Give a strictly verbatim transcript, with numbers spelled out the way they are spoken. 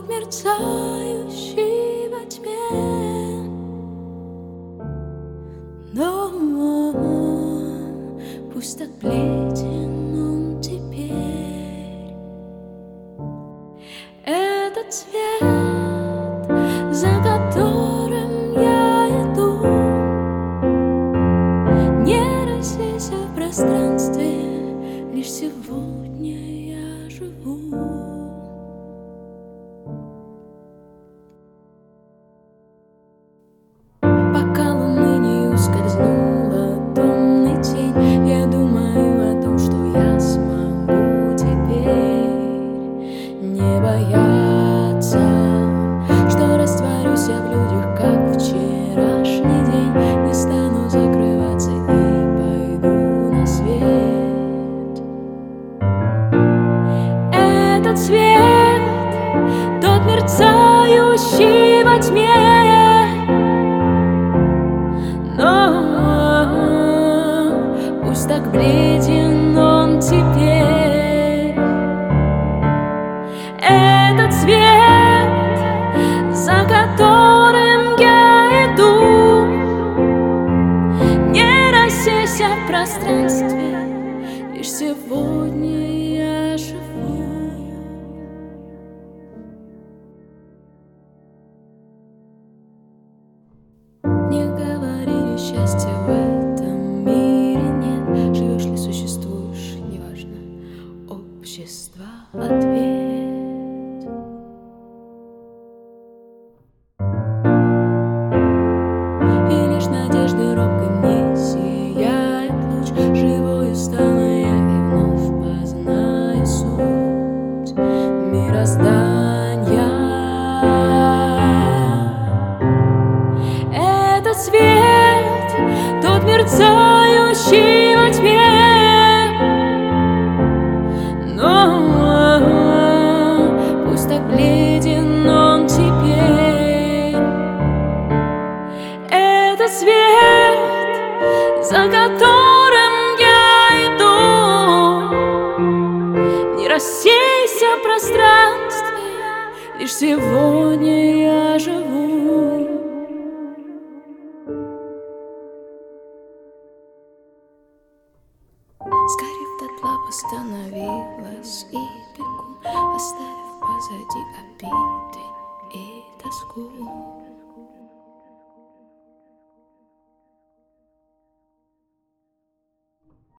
тот мерцающий во тьме. Но пусть так бледен он теперь. Этот свет, за которым я иду, не рассейся в пространстве, лишь сегодня я живу. Пока луны не ускользнула томной тень, я думаю о том, что я смогу теперь не бояться, что растворюсь я в людях, как вчерашний день. Не стану закрываться и пойду на свет. Этот свет, тот мерцающий во тьме. Пусть так бледен он теперь. Этот свет, за которым я иду, не рассейся в пространстве, лишь сегодня я живу. Мне говорили, счастье в этом мире нет. Живешь ли, существуешь, неважно, общество — ответ. И лишь надежды робкой мне сияет луч. Живою стану я и вновь познаю суть мироздания. Этот свет, тот мерцающий во тьме. Но пусть так бледен он теперь. Этот свет, за которым я иду, не рассейся в пространстве, лишь сегодня я живу. Сгорев дотла, восстановилась и бегу, оставив позади обиды.